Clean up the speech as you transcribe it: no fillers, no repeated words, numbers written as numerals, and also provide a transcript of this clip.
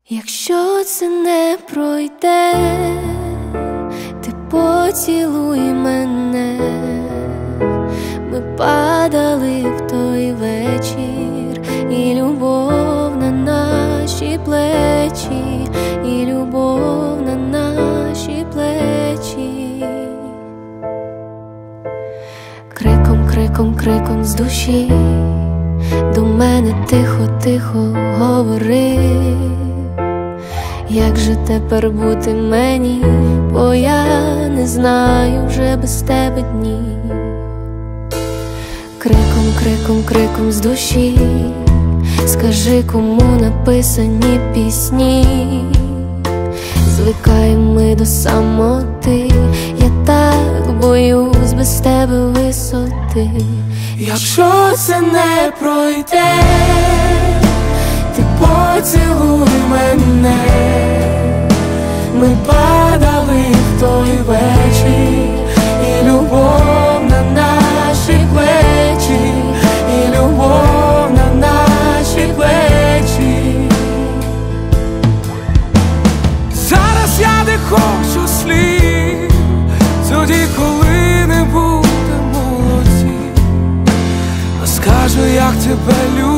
Якщо це не пройде, ти поцілуй мене. Ми падали в той вечір, і любов на наші плечі, і любов на наші плечі. Криком, криком, криком з душі до мене тихо-тихо говорив. Як же тепер бути мені, бо я не знаю вже без тебе днів. Криком, криком, криком з душі скажи, кому написані пісні. Звикаємо ми до самоти, я так боюсь без тебе висоти. Якщо це не пройде, ти поцілуй мене. Ми падали в той вечір, і любов на наші плечі, і любов на наші плечі. Зараз я не хочу слів, тоді, коли не буде молоді, скажу, як тебе люблю.